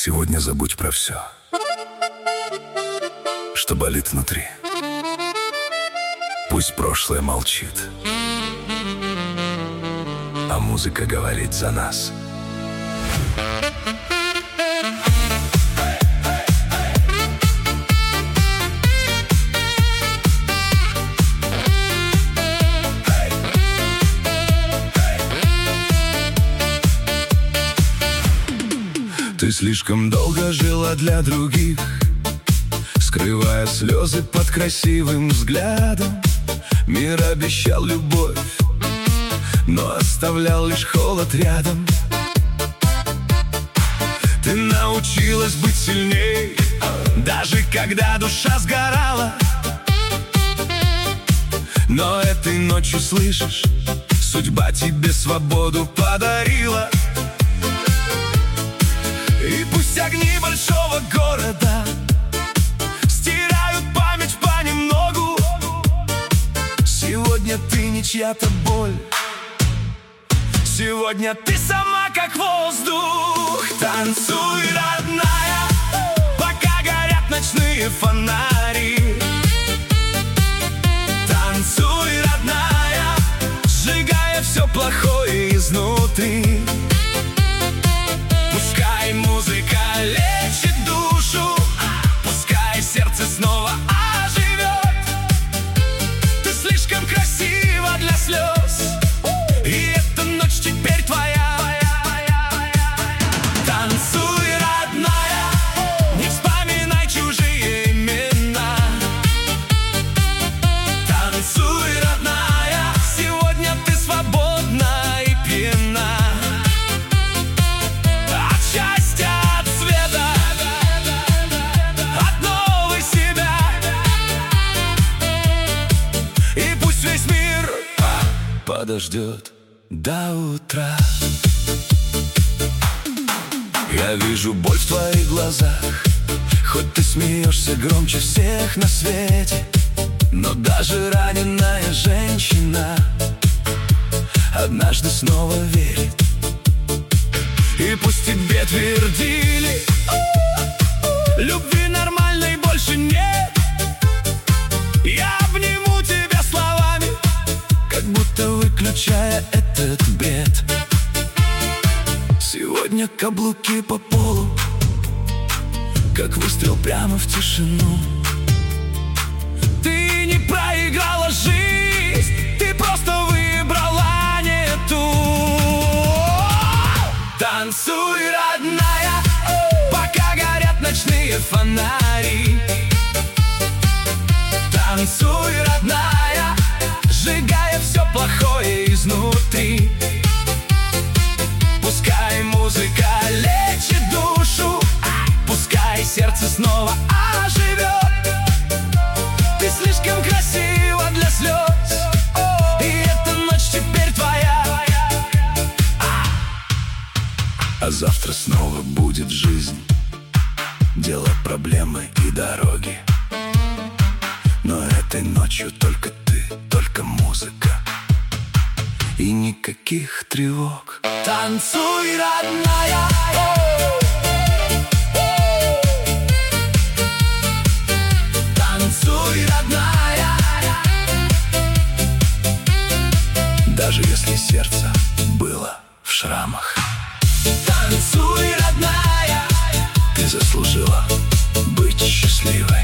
Сегодня забудь про все, что болит внутри. Пусть прошлое молчит, а музыка говорит за нас. Ты слишком долго жила для других, скрывая слезы под красивым взглядом. Мир обещал любовь, но оставлял лишь холод рядом. Ты научилась быть сильней, даже когда душа сгорала. Но этой ночью, слышишь, судьба тебе свободу подарила. И пусть огни большого города стирают память понемногу, сегодня ты не чья-то боль, сегодня ты сама как воздух. Танцуй, родная, пока горят ночные фонари. Танцуй, родная, сжигая все плохое изнутри. Пускай музыка лечит душу, пускай сердце снова оживет. Ты слишком красива для слез, и эта ночь теперь твоя. Танцуй, родная, не вспоминай чужие имена. Танцуй, родная, сегодня ты свободна и пьяна. Подождет до утра. Я вижу боль в твоих глазах, хоть ты смеешься громче всех на свете. Но даже раненая женщина однажды снова верит. И пусть тебе твердили, любви нормальной больше нет, я обниму тебя словами, как будто выключая этот бред. Сегодня каблуки по полу, как выстрел прямо в тишину. Ты не проиграла жизнь, ты просто выбрала не ту. Танцуй, родная, пока горят ночные фонари. Танцуй, родная, сжигая все плохое изнутри. Пускай музыка лечит душу, пускай сердце снова оживет. Ты слишком красива для слез, и эта ночь теперь твоя. А завтра снова будет жизнь, дело, проблемы и дороги. Но этой ночью только ты, только музыка и никаких тревог. Танцуй, родная, танцуй, родная, даже если сердце было в шрамах. Танцуй, родная, ты заслужила быть счастливой.